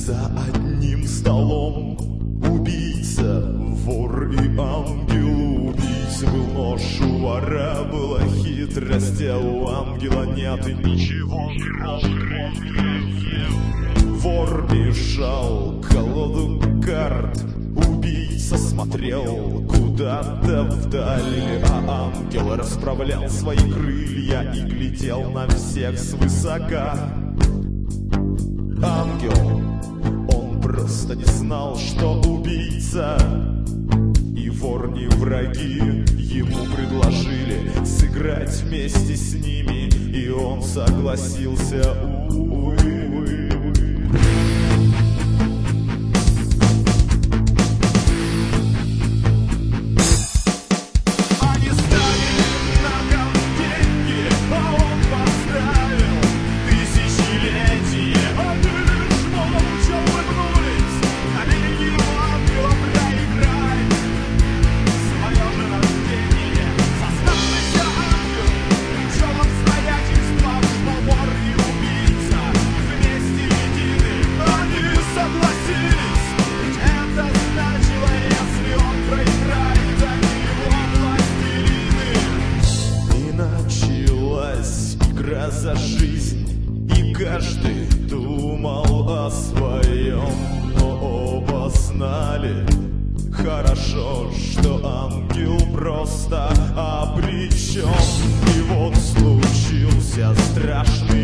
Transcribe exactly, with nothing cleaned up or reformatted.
За одним столом убийца, вор и ангел. Убийца был нож, у вора была хитрость, а у ангела нет и ничего, кроме. Вор мешал колоду карт, убийца смотрел куда-то вдаль, а ангел расправлял свои крылья и глядел на всех свысока. Ангел, он просто не знал, что убийца и вор не враги. Ему предложили сыграть вместе с ними, и он согласился, увы. За жизнь, и каждый думал о своем, но оба знали хорошо, что ангел просто обречен. И вот случился страшный